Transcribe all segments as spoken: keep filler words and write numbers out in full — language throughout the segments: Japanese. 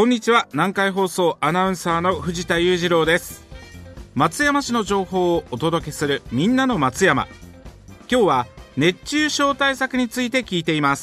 こんにちは。南海放送アナウンサーの藤田裕次郎です。松山市の情報をお届けするみんなの松山。今日は熱中症対策について聞いています。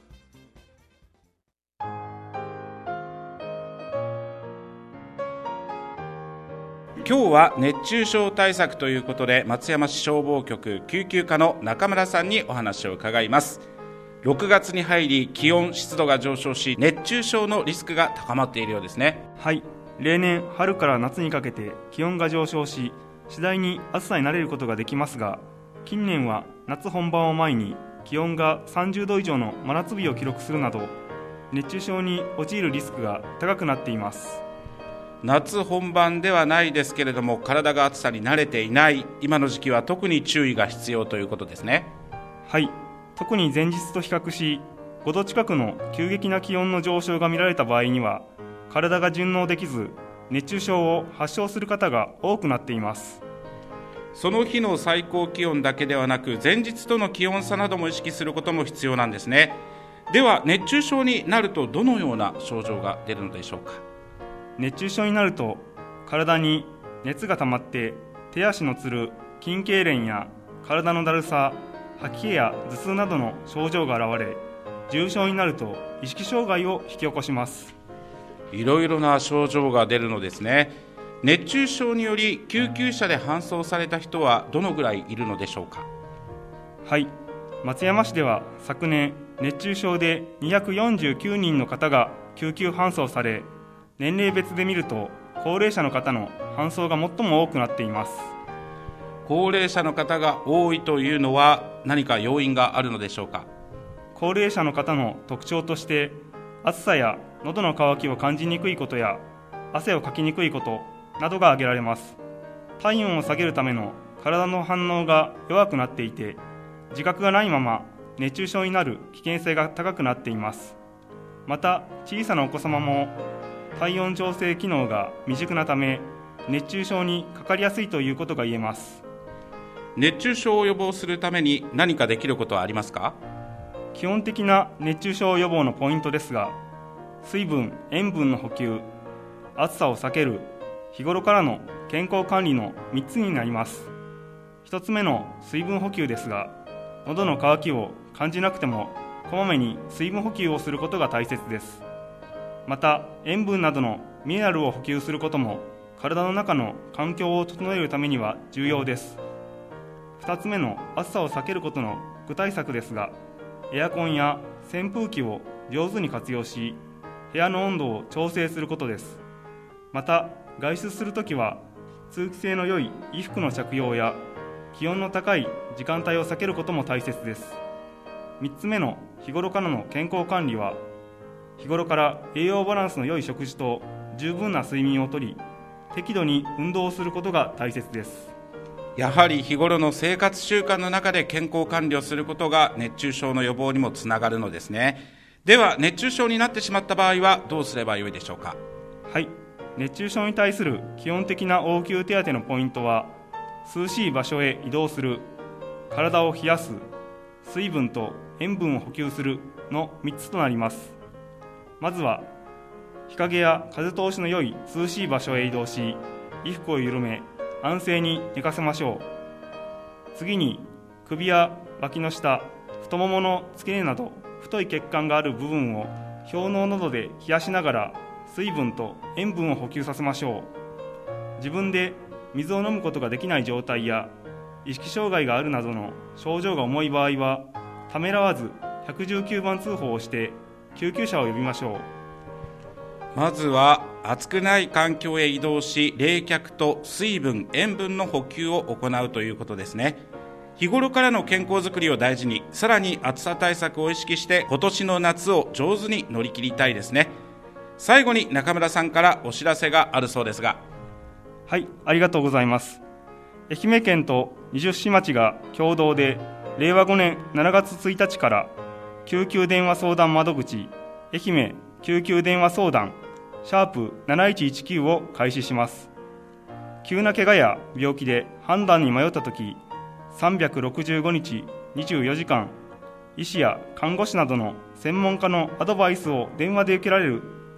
今日は熱中症対策ということで、松山市消防局救急課の中村さんにお話を伺います。ろくがつに入り気温湿度が上昇し、熱中症のリスクが高まっているようですね。 はい、例年春から夏にかけて気温が上昇し、次第に暑さに慣れることができますが、近年は夏本番を前に気温がさんじゅうど以上の真夏日を記録するなど、熱中症に陥るリスクが高くなっています。 夏本番ではないですけれども、体が暑さに慣れていない今の時期は特に注意が必要ということですね。 はい、特に前日と比較しごど近くの急激な気温の上昇が見られた場合には、体が順応できず熱中症を発症する方が多くなっています。 その日の最高気温だけではなく、前日との気温差なども意識することも必要なんですね。では熱中症になるとどのような症状が出るのでしょうか。 熱中症になると体に熱が溜まって手足のつる、筋痙攣や体のだるさ、吐き気や頭痛などの症状が現れ、重症になると意識障害を引き起こします。 いろいろな症状が出るのですね。熱中症により救急車で搬送された人はどのぐらいいるのでしょうか。 はい、松山市では昨年熱中症でにひゃくよんじゅうきゅうにんの方が救急搬送され、年齢別で見ると高齢者の方の搬送が最も多くなっています。 高齢者の方が多いというのは何か要因があるのでしょうか。 高齢者の方の特徴として、暑さや喉の渇きを感じにくいことや汗をかきにくいことなどが挙げられます。体温を下げるための体の反応が弱くなっていて、自覚がないまま熱中症になる危険性が高くなっています。また小さなお子様も体温調整機能が未熟なため、熱中症にかかりやすいということが言えます。 熱中症を予防するために何かできることはありますか。 基本的な熱中症予防のポイントですが、水分・塩分の補給、暑さを避ける、日頃からの健康管理のみっつになります。ひとつめの水分補給ですが、喉の渇きを感じなくてもこまめに水分補給をすることが大切です。また塩分などのミネラルを補給することも体の中の環境を整えるためには重要です。ふたつめの暑さを避けることの具体策ですが、エアコンや扇風機を上手に活用し、部屋の温度を調整することです。また外出するときは通気性の良い衣服の着用や気温の高い時間帯を避けることも大切です。みっつめの日頃からの健康管理は、日頃から栄養バランスの良い食事と十分な睡眠をとり、適度に運動をすることが大切です。 やはり日頃の生活習慣の中で健康管理をすることが熱中症の予防にもつながるのですね。では熱中症になってしまった場合はどうすればよいでしょうか。 はい、熱中症に対する基本的な応急手当のポイントは、涼しい場所へ移動する、体を冷やす、水分と塩分を補給するのみっつとなります。まずは日陰や風通しの良い涼しい場所へ移動し、衣服を緩め安静に寝かせましょう。次に首や脇の下、太ももの付け根など太い血管がある部分を氷のうなどで冷やしながら水分と塩分を補給させましょう。自分で水を飲むことができない状態や意識障害があるなどの症状が重い場合は、ためらわずいちいちきゅうばん通報をして救急車を呼びましょう。 まずは暑くない環境へ移動し、冷却と水分・塩分の補給を行うということですね。日頃からの健康づくりを大事に、さらに暑さ対策を意識して今年の夏を上手に乗り切りたいですね。最後に中村さんからお知らせがあるそうですが。 はい、ありがとうございます。愛媛県と二十四町が共同でれいわごねんしちがつついたちから救急電話相談窓口愛媛救急電話相談シャープなないちいちきゅうを開始します。急な怪我や病気で判断に迷ったとき、さんびゃくろくじゅうごにちにじゅうよじかん、医師や看護師などの専門家のアドバイスを電話で受けられる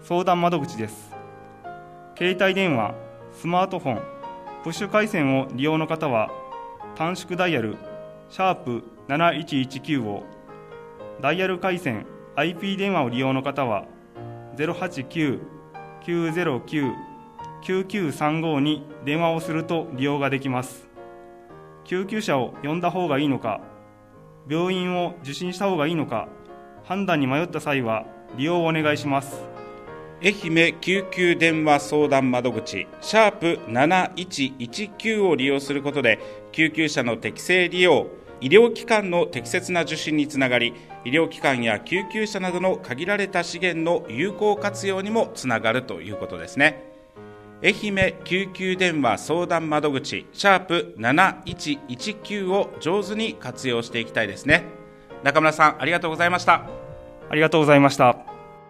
相談窓口です。携帯電話、スマートフォン、プッシュ回線を利用の方は短縮ダイヤルシャープなないちいちきゅうを、ダイヤル回線 アイピー 電話を利用の方は ゼロはちきゅう きゅうゼロきゅう きゅうきゅうさんご に電話をすると利用ができます。救急車を呼んだ方がいいのか、病院を受診した方がいいのか、判断に迷った際は利用をお願いします。 愛媛救急電話相談窓口シャープなないちいちきゅうを利用することで、救急車の適正利用、医療機関の適切な受診につながり、医療機関や救急車などの限られた資源の有効活用にもつながるということですね。愛媛救急電話相談窓口シャープなないちいちきゅうを上手に活用していきたいですね。中村さん、ありがとうございました。 ありがとうございました。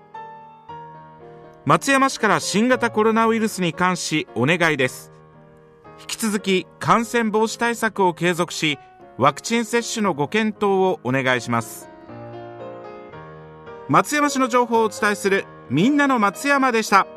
松山市から新型コロナウイルスに関しお願いです。引き続き感染防止対策を継続し、ワクチン接種のご検討をお願いします。松山市の情報をお伝えするみんなの松山でした。